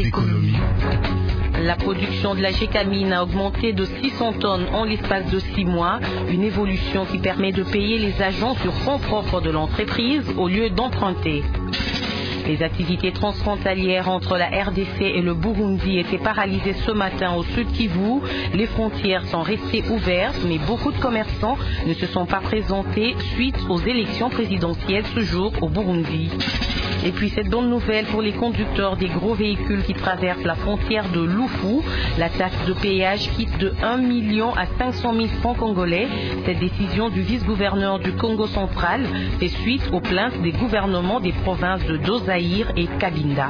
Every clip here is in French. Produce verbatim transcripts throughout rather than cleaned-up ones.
d'économie. La production de la Gécamine a augmenté de six cents tonnes en l'espace de six mois, une évolution qui permet de payer les agents sur fonds propres de l'entreprise au lieu d'emprunter. Les activités transfrontalières entre la R D C et le Burundi étaient paralysées ce matin au Sud Kivu. Les frontières sont restées ouvertes, mais beaucoup de commerçants ne se sont pas présentés suite aux élections présidentielles ce jour au Burundi. Et puis cette bonne nouvelle pour les conducteurs des gros véhicules qui traversent la frontière de Lufu. La taxe de péage quitte de un million à cinq cent mille francs congolais. Cette décision du vice-gouverneur du Congo central fait suite aux plaintes des gouvernements des provinces de Dozaïr et Kabinda.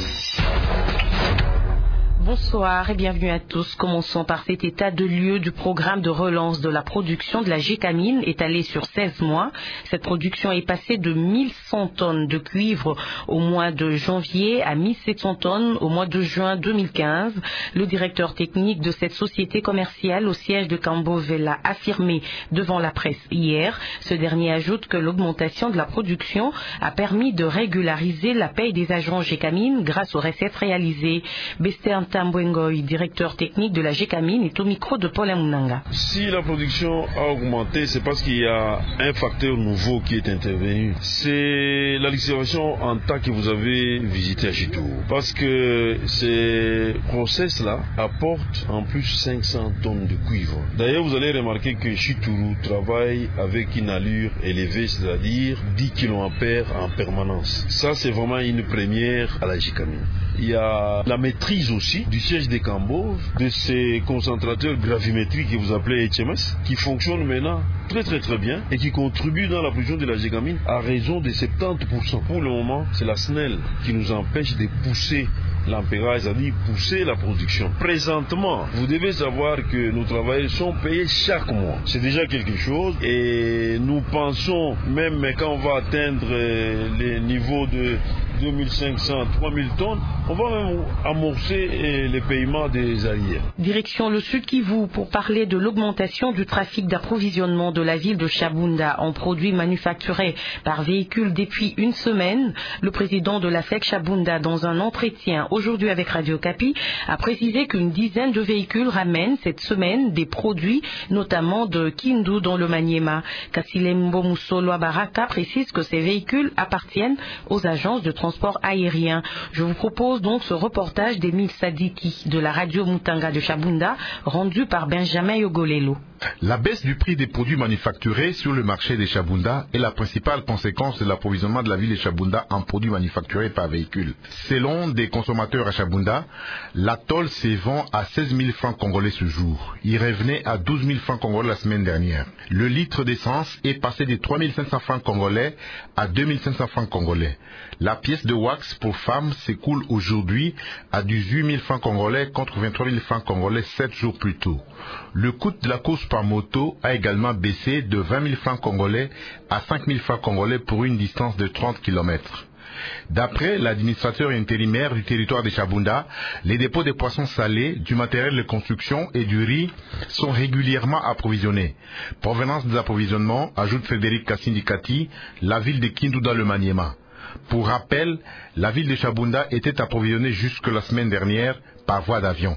Bonsoir et bienvenue à tous. Commençons par cet état de lieu du programme de relance de la production de la Gécamine étalé sur seize mois. Cette production est passée de mille cent tonnes de cuivre au mois de janvier à mille sept cents tonnes au mois de juin deux mille quinze. Le directeur technique de cette société commerciale au siège de Kambove l'a affirmé devant la presse hier. Ce dernier ajoute que l'augmentation de la production a permis de régulariser la paye des agents Gécamine grâce aux recettes réalisées. Bester Tambwengoy, directeur technique de la Gécamine, est au micro de Paul Amunanga. Si la production a augmenté, c'est parce qu'il y a un facteur nouveau qui est intervenu. C'est la liquéfaction en tas que vous avez visité à Chitourou. Parce que ces process-là apportent en plus cinq cents tonnes de cuivre. D'ailleurs, vous allez remarquer que Chitourou travaille avec une allure élevée, c'est-à-dire dix kiloampères en permanence. Ça, c'est vraiment une première à la Gécamine. Il y a la maîtrise aussi du siège des Kambove, de ces concentrateurs gravimétriques que vous appelez H M S, qui fonctionnent maintenant très très très bien et qui contribuent dans la production de la Gécamine à raison de soixante-dix pour cent. Pour le moment, c'est la S N E L qui nous empêche de pousser l'ampérage, c'est-à-dire pousser la production. Présentement, vous devez savoir que nos travailleurs sont payés chaque mois. C'est déjà quelque chose et nous pensons, même quand on va atteindre les niveaux de deux mille cinq cents, trois mille tonnes, on va même amorcer les paiements des arrières. Direction le Sud Kivu pour parler de l'augmentation du trafic d'approvisionnement de la ville de Chabunda en produits manufacturés par véhicule depuis une semaine. Le président de la F E C Chabunda, dans un entretien aujourd'hui avec Radio Kapi, a précisé qu'une dizaine de véhicules ramènent cette semaine des produits, notamment de Kindu dans le Maniema. Kasilembo Musolo Baraka précise que ces véhicules appartiennent aux agences de transport aérien. Je vous propose donc ce reportage d'Emile Sadiki de la radio Mutanga de Chabunda, rendu par Benjamin Yogolelo. La baisse du prix des produits manufacturés sur le marché de Chabunda est la principale conséquence de l'approvisionnement de la ville de Chabunda en produits manufacturés par véhicule. Selon des consommateurs à Chabunda, la tôle se vend à seize mille francs congolais ce jour. Il revenait à douze mille francs congolais la semaine dernière. Le litre d'essence est passé de trois mille cinq cents francs congolais à deux mille cinq cents francs congolais. La pièce de wax pour femmes s'écoule aujourd'hui à dix-huit mille francs congolais contre vingt-trois mille francs congolais sept jours plus tôt. Le coût de la course par moto a également baissé de vingt mille francs congolais à cinq mille francs congolais pour une distance de trente kilomètres. D'après l'administrateur intérimaire du territoire de Chabunda, les dépôts de poissons salés, du matériel de construction et du riz sont régulièrement approvisionnés. Provenance des approvisionnements, ajoute Frédéric Kassindikati, la ville de Kindu dans le Maniema. Pour rappel, la ville de Chabunda était approvisionnée jusque la semaine dernière par voie d'avion.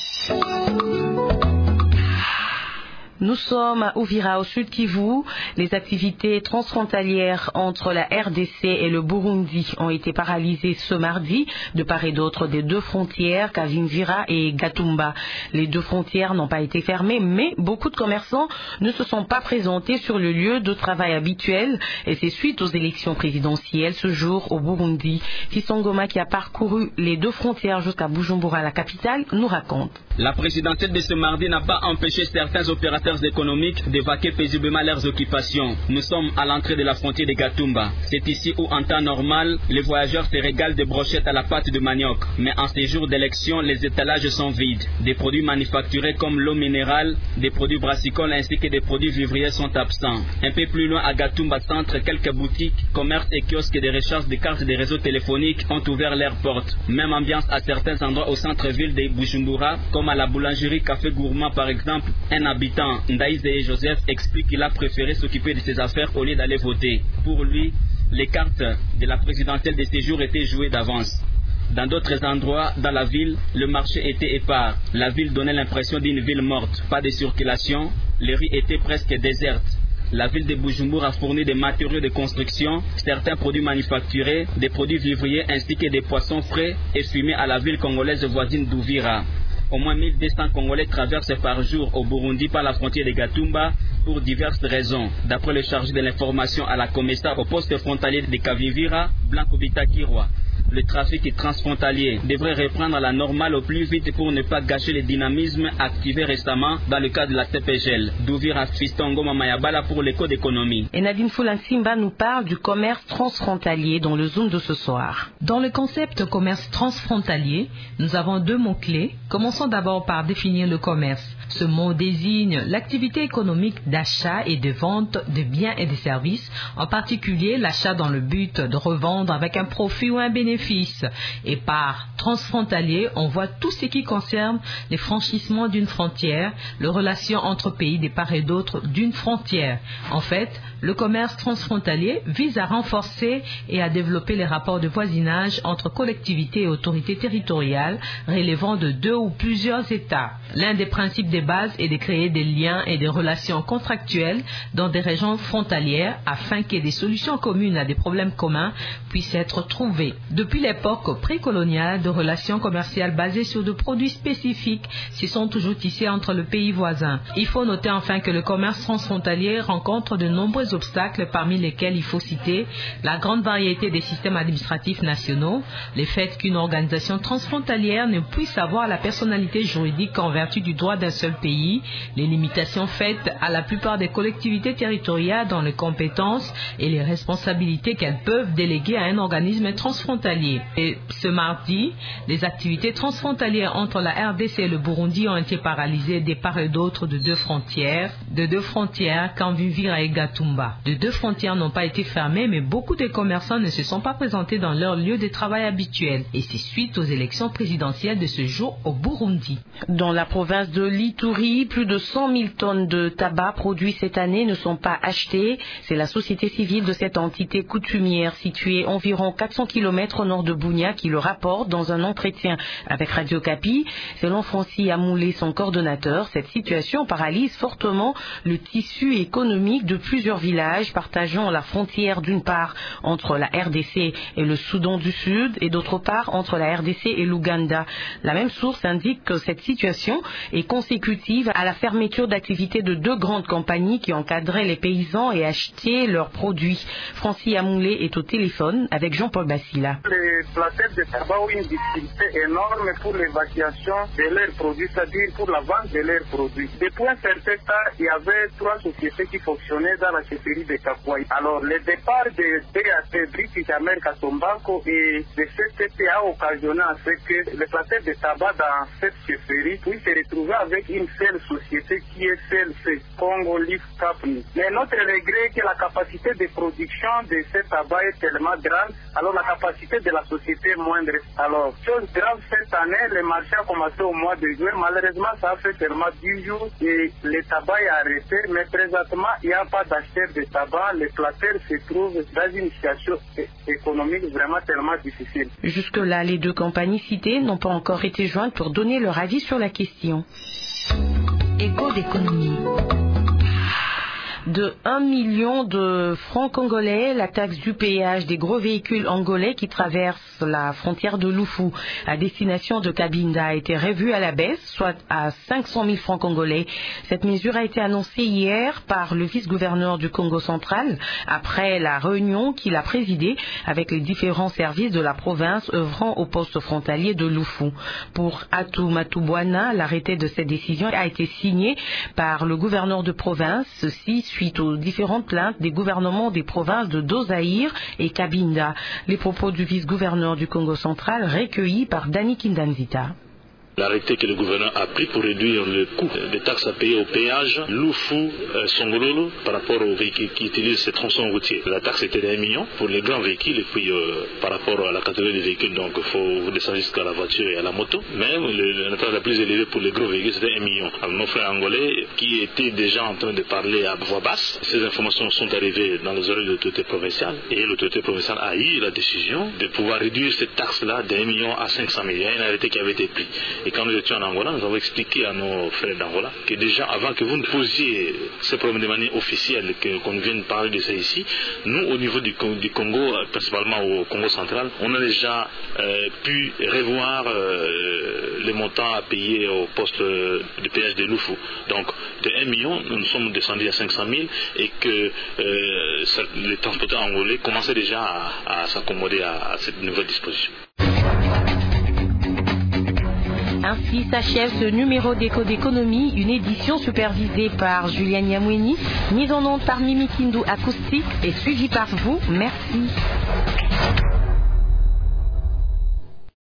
Nous sommes à Uvira, au Sud Kivu. Les activités transfrontalières entre la R D C et le Burundi ont été paralysées ce mardi, de part et d'autre des deux frontières, Kavimvira et Gatumba. Les deux frontières n'ont pas été fermées, mais beaucoup de commerçants ne se sont pas présentés sur le lieu de travail habituel, et c'est suite aux élections présidentielles ce jour au Burundi. Kisongoma, qui a parcouru les deux frontières jusqu'à Bujumbura, la capitale, nous raconte. La présidentielle de ce mardi n'a pas empêché certains opérateurs économiques d'évacuer paisiblement leurs occupations. Nous sommes à l'entrée de la frontière de Gatumba. C'est ici où, en temps normal, les voyageurs se régalent de brochettes à la pâte de manioc. Mais en ces jours d'élection, les étalages sont vides. Des produits manufacturés comme l'eau minérale, des produits brassicoles ainsi que des produits vivriers sont absents. Un peu plus loin à Gatumba Centre, quelques boutiques, commerces et kiosques de recharge de cartes de réseaux téléphoniques ont ouvert leurs portes. Même ambiance à certains endroits au centre-ville de Bujumbura, comme à la boulangerie Café Gourmand par exemple. Un habitant, Ndaïze et Joseph, explique qu'il a préféré s'occuper de ses affaires au lieu d'aller voter. Pour lui, les cartes de la présidentielle de ces jours étaient jouées d'avance. Dans d'autres endroits dans la ville, le marché était épars. La ville donnait l'impression d'une ville morte. Pas de circulation, les rues étaient presque désertes. La ville de Bujumbura a fourni des matériaux de construction, certains produits manufacturés, des produits vivriers ainsi que des poissons frais et fumés à la ville congolaise voisine d'Uvira. Au moins mille deux cents Congolais traversent par jour au Burundi par la frontière de Gatumba pour diverses raisons. D'après le chargé de l'information à la Comesa au poste frontalier de Kavivira, Blanco Bitakirwa, le trafic transfrontalier devrait reprendre à la normale au plus vite pour ne pas gâcher le dynamisme activé récemment dans le cadre de la C P G L. D'Uvira Fistongo Mamayabala pour l'écho d'économie. Et Nadine Fulansimba nous parle du commerce transfrontalier dans le Zoom de ce soir. Dans le concept commerce transfrontalier, nous avons deux mots-clés. Commençons d'abord par définir le commerce. Ce mot désigne l'activité économique d'achat et de vente de biens et de services, en particulier l'achat dans le but de revendre avec un profit ou un bénéfice. Et par transfrontalier, on voit tout ce qui concerne les franchissements d'une frontière, les relations entre pays de part et d'autre d'une frontière. En fait, le commerce transfrontalier vise à renforcer et à développer les rapports de voisinage entre collectivités et autorités territoriales relevant de deux ou plusieurs États. L'un des principes de base est de créer des liens et des relations contractuelles dans des régions frontalières afin que des solutions communes à des problèmes communs puissent être trouvées. Depuis l'époque précoloniale, de relations commerciales basées sur des produits spécifiques se sont toujours tissées entre le pays voisin. Il faut noter enfin que le commerce transfrontalier rencontre de nombreux obstacles, parmi lesquels il faut citer la grande variété des systèmes administratifs nationaux, le fait qu'une organisation transfrontalière ne puisse avoir la personnalité juridique en vertu du droit d'un seul pays, les limitations faites à la plupart des collectivités territoriales dans les compétences et les responsabilités qu'elles peuvent déléguer à un organisme transfrontalier. Et ce mardi, les activités transfrontalières entre la R D C et le Burundi ont été paralysées de part et d'autre de deux frontières, de deux frontières, Kavivira et Gatumba. De deux frontières n'ont pas été fermées, mais beaucoup de commerçants ne se sont pas présentés dans leur lieu de travail habituel. Et c'est suite aux élections présidentielles de ce jour au Burundi. Dans la province de l'Ituri, plus de cent mille tonnes de tabac produits cette année ne sont pas achetées. C'est la société civile de cette entité coutumière située environ quatre cents kilomètres au nord de Bunia qui le rapporte dans un entretien avec Radio Kapi. Selon Francis Amoulé, son coordonnateur, cette situation paralyse fortement le tissu économique de plusieurs villages partageant la frontière d'une part entre la R D C et le Soudan du Sud et d'autre part entre la R D C et l'Ouganda. La même source indique que cette situation est consécutive à la fermeture d'activités de deux grandes compagnies qui encadraient les paysans et achetaient leurs produits. Francis Amoulé est au téléphone avec Jean-Paul Bassila. Les placeurs de tabac ont une difficulté énorme pour l'évacuation de leurs produits, c'est-à-dire pour la vente de leurs produits. Depuis un certain temps, il y avait trois sociétés qui fonctionnaient dans la chefferie de Kapouaï. Alors, le départ de B A T, British America Tobacco et de C T T a occasionné à ce que les placeurs de tabac dans cette chefferie puissent se retrouver avec une seule société qui est celle-ci, Congo Leaf Company. Mais notre regret est que la capacité de production de ce tabac est tellement grande, alors la capacité de la société est moindre. Alors, chose grave, cette année, le marché a commencé au mois de juin. Malheureusement, ça a fait seulement dix jours et le tabac est arrêté. Mais présentement, il n'y a pas d'acheteur de tabac. Les placeurs se trouvent dans une situation économique vraiment tellement difficile. Jusque-là, les deux compagnies citées n'ont pas encore été jointes pour donner leur avis sur la question. Écho d'économie. De un million de francs congolais, la taxe du péage des gros véhicules angolais qui traversent la frontière de Lufu à destination de Cabinda a été revue à la baisse, soit à cinq cent mille francs congolais. Cette mesure a été annoncée hier par le vice-gouverneur du Congo central après la réunion qu'il a présidée avec les différents services de la province œuvrant au poste frontalier de Lufu. Pour Atou Matubwana, l'arrêté de cette décision a été signé par le gouverneur de province, ceci suite aux différentes plaintes des gouvernements des provinces de Dozaïr et Cabinda. Les propos du vice-gouverneur du Congo central recueillis par Dani Kindanzita. L'arrêté que le gouverneur a pris pour réduire le coût des taxes à payer au péage Loufou euh, Songololo par rapport aux véhicules qui utilisent ces tronçons routiers. La taxe était d'un million pour les grands véhicules et puis euh, par rapport à la catégorie des véhicules, donc il faut descendre jusqu'à la voiture et à la moto. Même le, la taxe la plus élevée pour les gros véhicules c'était un million. Alors, nos frères angolais qui étaient déjà en train de parler à voix basse, ces informations sont arrivées dans les oreilles de l'autorité provinciale et l'autorité provinciale a eu la décision de pouvoir réduire cette taxe-là d'un million à cinq cent mille. Il y a un arrêté qui avait été pris. Et quand nous étions en Angola, nous avons expliqué à nos frères d'Angola que déjà avant que vous ne posiez ces problèmes de manière officielle, que, qu'on vienne parler de ça ici, nous au niveau du, du Congo, principalement au Congo central, on a déjà euh, pu revoir euh, les montants à payer au poste de péage de Loufou. Donc de un million, nous sommes descendus à cinq cent mille et que euh, ça, les transporteurs angolais commençaient déjà à, à s'accommoder à, à cette nouvelle disposition. Ainsi s'achève ce numéro d'Écho d'économie, une édition supervisée par Julien Nyamweni, mise en onde par Mimi Kindu Acoustique et suivie par vous. Merci.